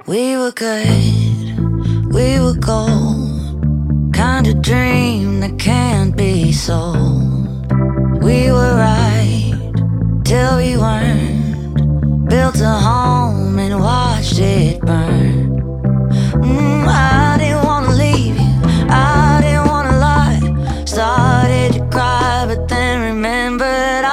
We were good, we were gold, kind of dream that can't be sold. We were right till we weren't, built a home and watched it burn. I didn't wanna leave you, I didn't wanna lie. Started to cry but then remembered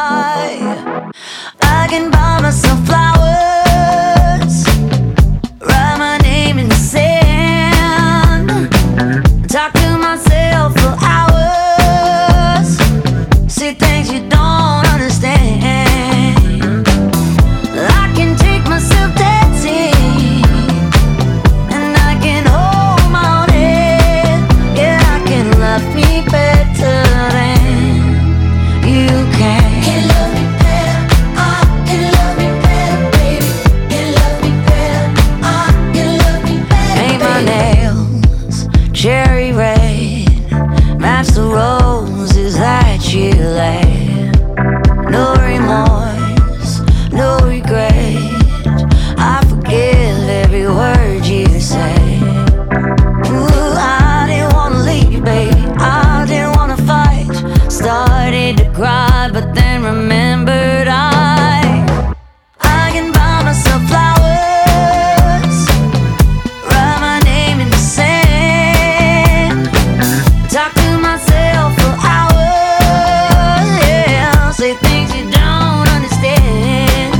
I can buy myself flowers, write my name in the sand, talk to myself for hours, see things you don't understand. I can take myself dancing, and I can hold my own head. Yeah, I can love me better than you can. Can love me better, I can love me better, baby. Can love me better, I can love me better. Paint my nails cherry red, match the roses that you laid. No remorse, no regret, I forgive every word you say. Ooh, I didn't wanna leave, baby, I didn't wanna fight. Started to cry but then remembered I can buy myself flowers, write my name in the sand, talk to myself for hours, yeah, say things you don't understand.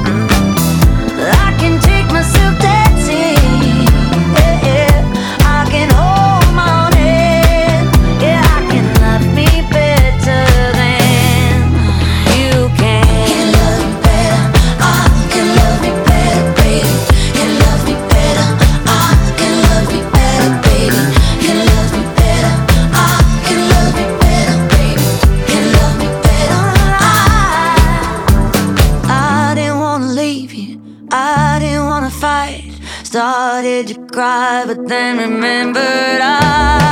I can take myself dancing, yeah, I can hold my own head. Yeah, I can love me better than you can. Can love me better, I can love me better, baby. Can love me better, I can love me better, baby. Can love me better, I can love me better, baby. Can love me better, I didn't wanna leave you, I didn't wanna fight. Started to cry but then remembered